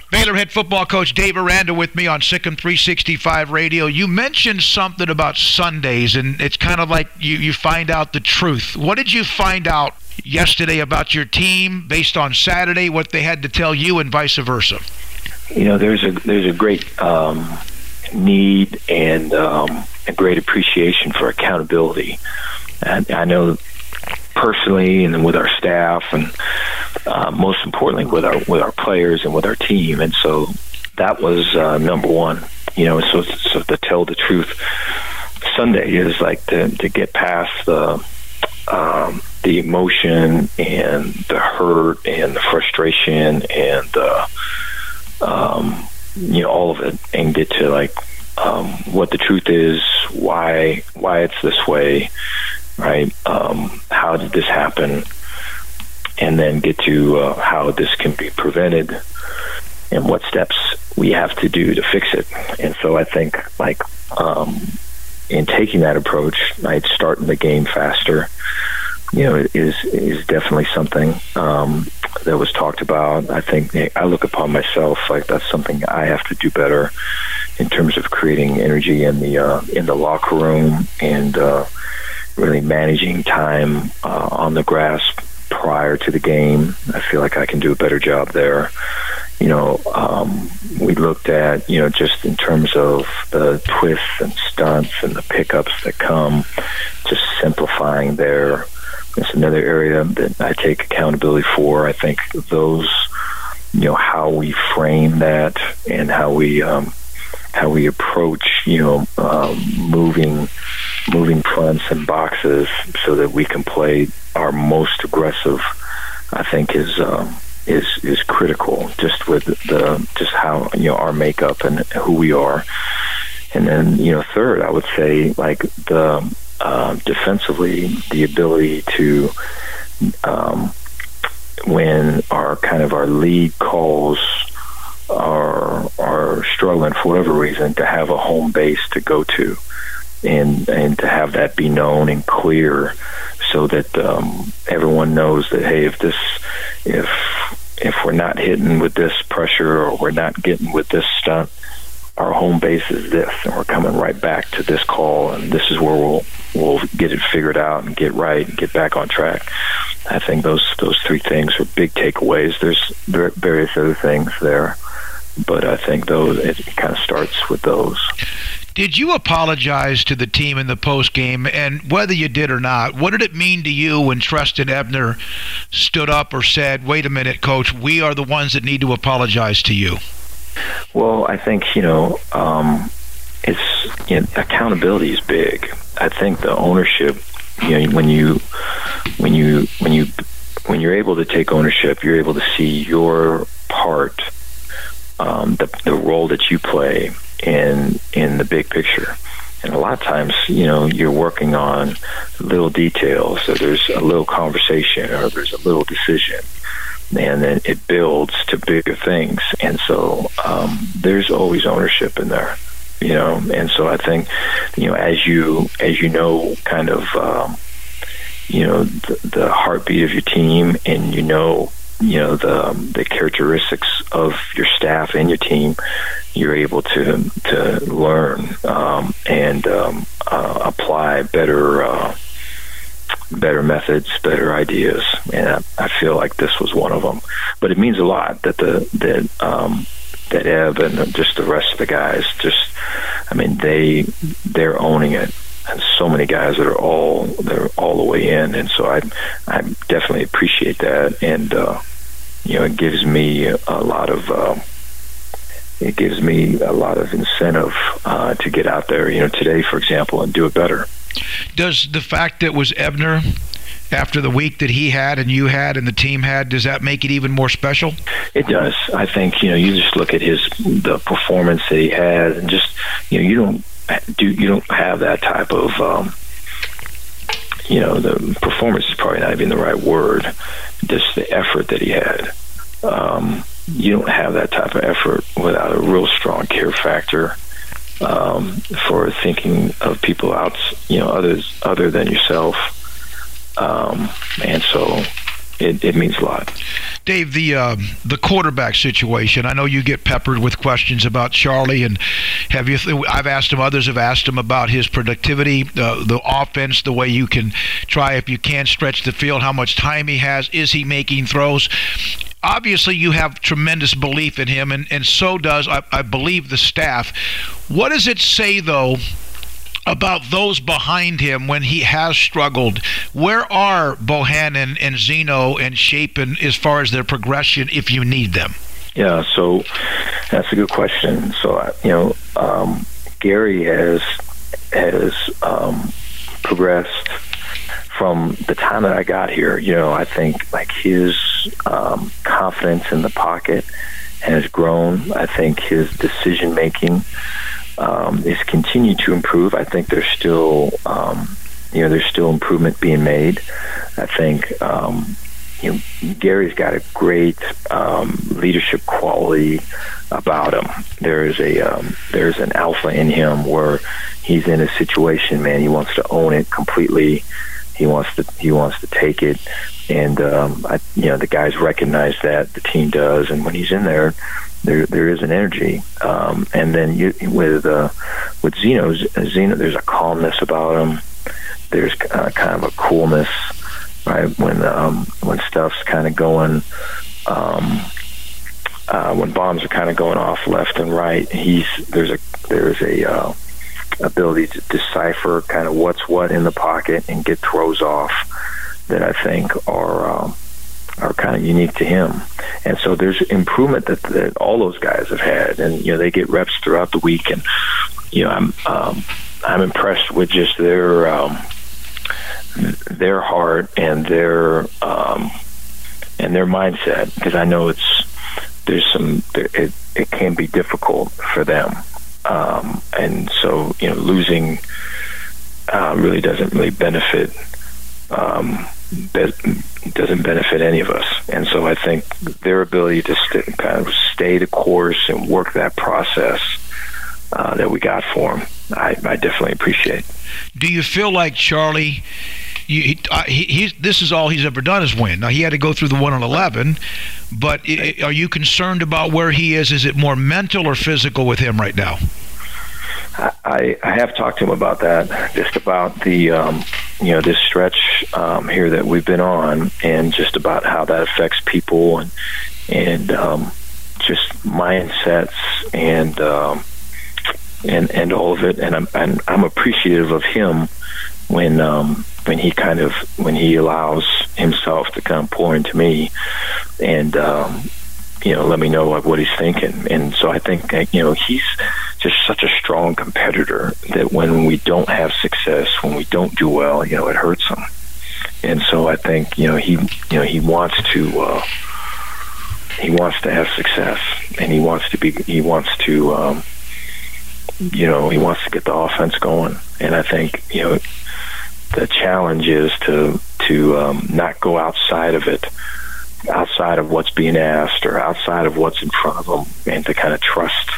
Baylor head football coach Dave Aranda with me on Sikkim 365 Radio. You mentioned something about Sundays, and it's kind of like you find out the truth. What did you find out yesterday about your team based on Saturday, what they had to tell you, and vice versa? You know, there's a great need and a great appreciation for accountability. And I know personally, and then with our staff, and most importantly with our players and with our team. And so that was number one. You know, so to tell the truth, Sunday is like to get past the emotion and the hurt and the frustration and you know, all of it, and get to like what the truth is, why it's this way, right? How did this happen? And then get to how this can be prevented and what steps we have to do to fix it. And so I think, like, in taking that approach, right, starting the game faster, you know, is definitely something that was talked about. I think I look upon myself like that's something I have to do better in terms of creating energy in the locker room and really managing time on the grass prior to the game. I feel like I can do a better job there. You know, we looked at, you know, just in terms of the twists and stunts and the pickups that come, just simplifying there. It's another area that I take accountability for. I think those, you know, how we frame that and how we approach, you know, moving fronts and boxes so that we can play our most aggressive, I think is critical, just with just how, you know, our makeup and who we are. And then, you know, third, I would say, like, the defensively, the ability to when our lead calls are struggling for whatever reason, to have a home base to go to and to have that be known and clear, so that everyone knows that, hey, if we're not hitting with this pressure or we're not getting with this stunt, our home base is this, and we're coming right back to this call, and this is where we'll get it figured out and get right and get back on track. I think those three things are big takeaways. There's various other things there, but I think it kind of starts with those. Did you apologize to the team in the post game? And whether you did or not, what did it mean to you when Treston Ebner stood up or said, "Wait a minute, Coach, we are the ones that need to apologize to you"? Well, I think, you know, accountability is big. I think the ownership, you know, when you're able to take ownership, you're able to see your part, the role that you play in the big picture. And a lot of times, you know, you're working on little details, so there's a little conversation or there's a little decision, and then it builds to bigger things. And so there's always ownership in there, you know. And so I think, you know, as you know, kind of, you know, the heartbeat of your team, and you know the characteristics of your staff and your team, you're able to learn and apply better methods, better ideas, and I feel like this was one of them. But it means a lot that that Eb and just the rest of the guys, I mean, they're owning it, and so many guys that are all the way in, and so I definitely appreciate that, and you know, it gives me a lot of incentive to get out there, you know, today, for example, and do it better. Does the fact that it was Ebner, after the week that he had and you had and the team had, does that make it even more special? It does. I think, you know, you just look at the performance that he had, and just, you know, you don't have that type of you know, the performance is probably not even the right word, just the effort that he had. You don't have that type of effort without a real strong care factor for thinking of people other than yourself, and so it means a lot. Dave, the quarterback situation. I know you get peppered with questions about Charlie, and I've asked him. Others have asked him about his productivity, the offense, the way you can try, if you can, stretch the field, how much time he has, is he making throws? Obviously, you have tremendous belief in him, and so does, I believe, the staff. What does it say, though, about those behind him when he has struggled? Where are Bohannon and Zeno and Shapen as far as their progression if you need them? Yeah, so that's a good question. So, Gary has progressed from the time that I got here. I think like his confidence in the pocket has grown. I think his decision making is continued to improve. I think there's still improvement being made. I think Gary's got a great leadership quality about him. There's an alpha in him where he's in a situation, man, he wants to own it completely. He wants to take it, and the guys recognize that, the team does, and when he's in there is an energy. And then with Zeno, there's a calmness about him. There's kind of a coolness, right? When stuff's kind of going, when bombs are kind of going off left and right, there's a ability to decipher kind of what's what in the pocket and get throws off that I think are kind of unique to him. And so there's improvement that all those guys have had, and they get reps throughout the week, and I'm impressed with just their heart and their mindset, because I know it can be difficult for them. And so, losing really doesn't really benefit any of us. And so I think their ability to stay the course and work that process that we got for them, I definitely appreciate. Do you feel like Charlie, this is all he's ever done is win? Now, he had to go through the 1-11, but are you concerned about where he is? Is it more mental or physical with him right now? I have talked to him about that, just about the this stretch here that we've been on, and just about how that affects people and just mindsets and all of it. And I'm appreciative of him when he allows himself to kind of pour into me and let me know what he's thinking. And so I think he's just such a strong competitor that when we don't have success, when we don't do well, it hurts him. And so I think he wants to have success, and he wants to get the offense going. And I think the challenge is to not go outside of what's being asked or outside of what's in front of them, and to kind of trust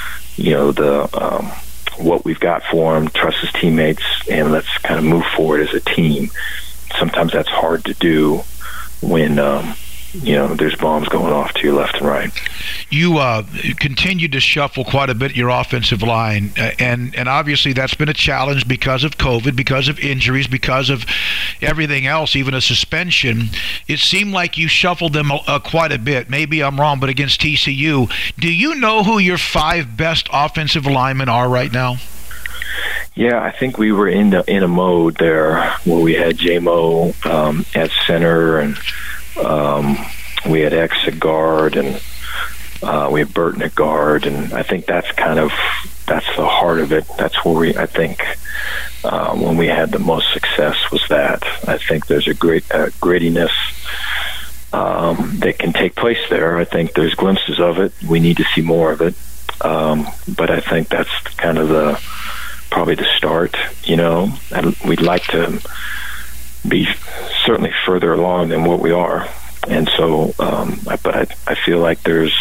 what we've got for him, trust his teammates, and let's kind of move forward as a team. Sometimes that's hard to do when there's bombs going off to your left and right. You continue to shuffle quite a bit your offensive line, and obviously that's been a challenge because of COVID, because of injuries, because of everything else, even a suspension. It seemed like you shuffled them quite a bit. Maybe I'm wrong, but against TCU, do you know who your 5 best offensive linemen are right now? Yeah, I think we were in a mode there where we had J-Mo at center, and we had X at guard, and we had Burton at guard, and I think that's the heart of it. That's where I think when we had the most success was that. I think there's a great grittiness that can take place there. I think there's glimpses of it. We need to see more of it, but I think that's kind of probably the start. And we'd like to be certainly further along than what we are, and so but I feel like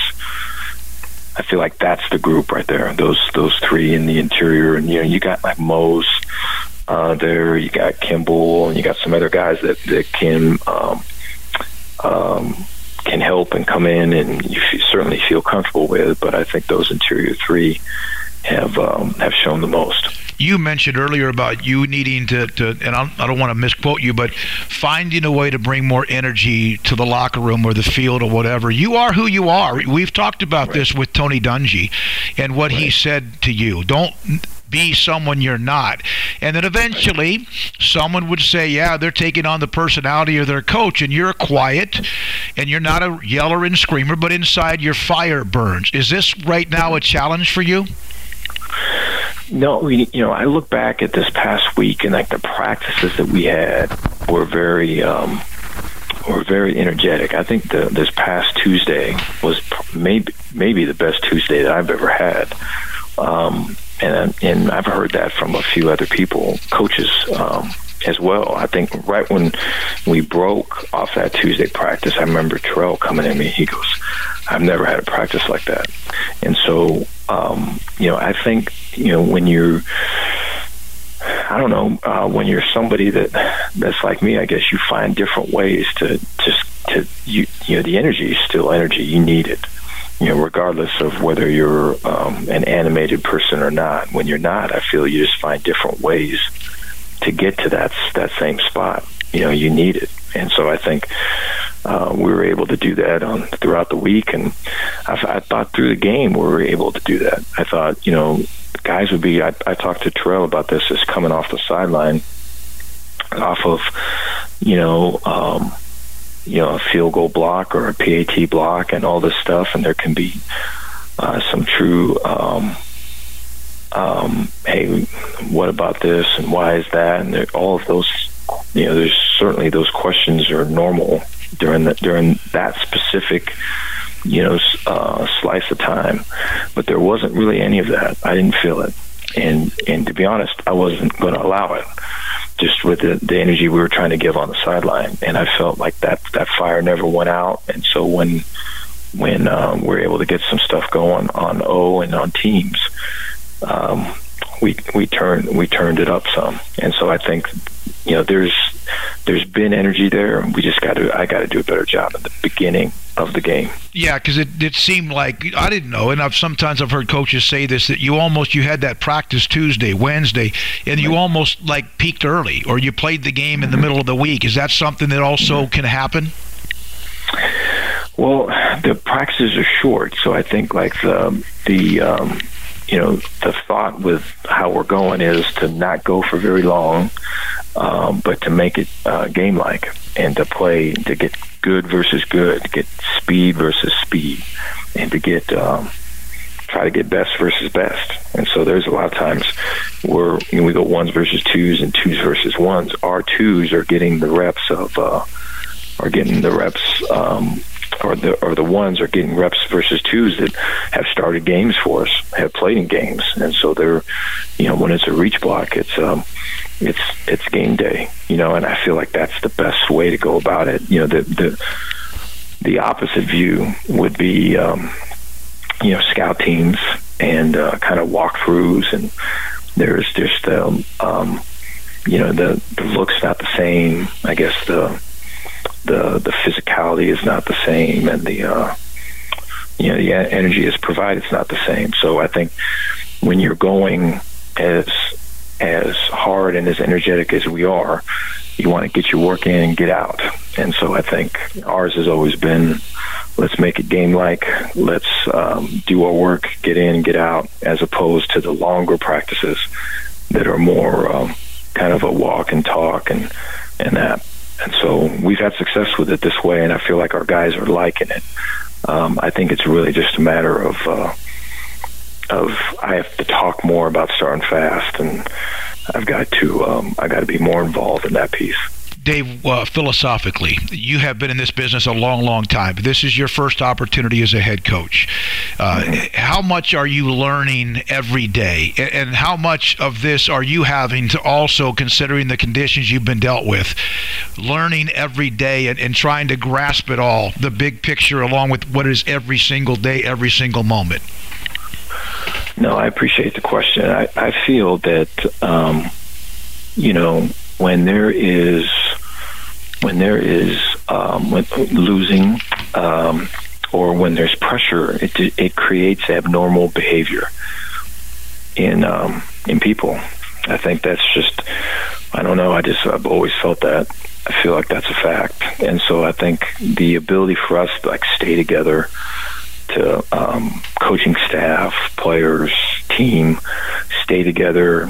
that's the group right there, those 3 in the interior. And you got like Mose there, you got Kimball, and you got some other guys that can can help and come in and you certainly feel comfortable with. But I think those interior three have shown the most. You mentioned earlier about you needing to and I don't want to misquote you, but finding a way to bring more energy to the locker room or the field or whatever. You are who you are. We've talked about this with Tony Dungy and what he said to you. Don't be someone you're not. And then eventually someone would say, yeah, they're taking on the personality of their coach, and you're quiet and you're not a yeller and screamer, but inside your fire burns. Is this right now a challenge for you? No, I look back at this past week, and like the practices that we had were very energetic. I think this past Tuesday was maybe the best Tuesday that I've ever had, and I've heard that from a few other people, coaches as well. I think right when we broke off that Tuesday practice, I remember Terrell coming at me. He goes, "I've never had a practice like that," and so. I think, when you're, I don't know, when you're somebody that's like me, I guess you find different ways to the energy is still energy. You need it, regardless of whether you're an animated person or not. When you're not, I feel you just find different ways to get to that same spot. You need it. And so I think we were able to do that throughout the week, and I thought through the game we were able to do that. I thought, guys would be. I talked to Terrell about this as coming off the sideline, off of, a field goal block or a PAT block and all this stuff, and there can be some true. Hey, what about this and why is that? And all of those. There's certainly those questions are normal during that specific, slice of time, but there wasn't really any of that. I didn't feel it, and to be honest, I wasn't going to allow it. Just with the energy we were trying to give on the sideline, and I felt like that fire never went out. And so when we're able to get some stuff going on O and on teams, we turned it up some. And so I think. There's been energy there, and I got to do a better job at the beginning of the game. Yeah, because it seemed like, I didn't know, and sometimes I've heard coaches say this, that you had that practice Tuesday, Wednesday, and you almost like peaked early, or you played the game in the middle of the week. Is that something that also can happen? Well, the practices are short, so I think like the thought with how we're going is to not go for very long, but to make it game-like and to get good versus good, to get speed versus speed, and to try to get best versus best. And so there's a lot of times where we go ones versus twos and twos versus ones. Our twos are getting the reps or the ones are getting reps versus twos that have started games for us, have played in games, and so they're, when it's a reach block, it's game day, and I feel like that's the best way to go about it. The opposite view would be, scout teams and kind of walkthroughs, and there's just the look's not the same. I guess the physicality is not the same, and the energy is provided is not the same. So I think when you're going as hard and as energetic as we are, you want to get your work in and get out. And so I think ours has always been, let's make it game-like, let's do our work, get in and get out, as opposed to the longer practices that are more kind of a walk and talk and that. And so we've had success with it this way, and I feel like our guys are liking it. I think it's really just a matter of I have to talk more about starting fast, and I got to be more involved in that piece. Dave, philosophically, you have been in this business a long, long time. This is your first opportunity as a head coach. How much are you learning every day? And how much of this are you having to also, considering the conditions you've been dealt with, learning every day and trying to grasp it all, the big picture, along with what is every single day, every single moment? No, I appreciate the question. I feel that, when losing or when there's pressure, it creates abnormal behavior in people. I think that's just, I don't know, I've always felt that. I feel like that's a fact. And so I think the ability for us to stay together, to coaching staff, players, team, stay together.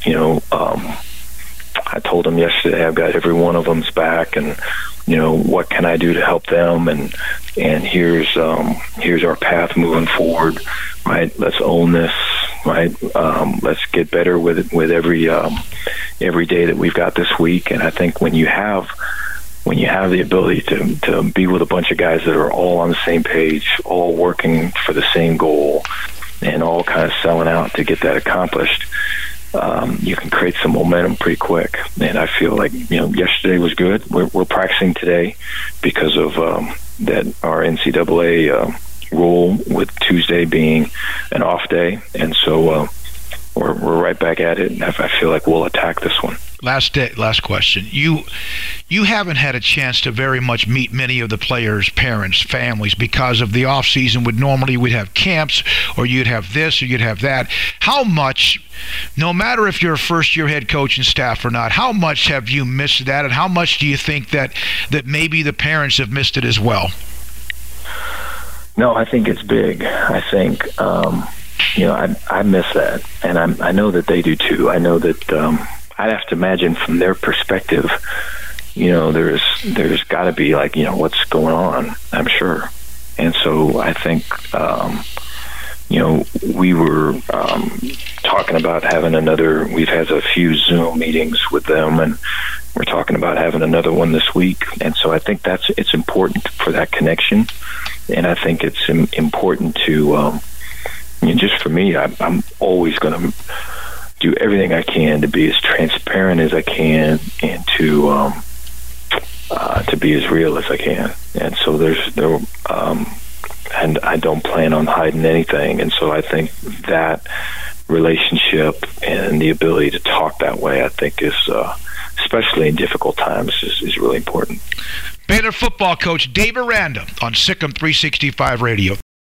I told them yesterday I've got every one of them's back, and what can I do to help them, and here's our path moving forward, right? Let's own this, right? Let's get better with every day that we've got this week. And I think when you have the ability to be with a bunch of guys that are all on the same page, all working for the same goal, and all kind of selling out to get that accomplished, you can create some momentum pretty quick. And I feel like yesterday was good. We're practicing today because of that our NCAA rule with Tuesday being an off day, and so we're right back at it. And I feel like we'll attack this one. Last question. You haven't had a chance to very much meet many of the players' parents, families, because of the off season. We'd have camps, or you'd have this, or you'd have that. How much, no matter if you're a first-year head coach and staff or not, how much have you missed that, and how much do you think that maybe the parents have missed it as well? No, I think it's big. I think I miss that, and I know that they do too. I know that. I'd have to imagine from their perspective, there's got to be what's going on, I'm sure. And so I think, we were talking about having we've had a few Zoom meetings with them, and we're talking about having another one this week. And so I think it's important for that connection. And I think it's important to, just for me, I'm always going to do everything I can to be as transparent as I can, and to be as real as I can. And so and I don't plan on hiding anything. And so I think that relationship and the ability to talk that way, I think is, especially in difficult times, is really important. Baylor football coach Dave Aranda on Sikkim 365 Radio.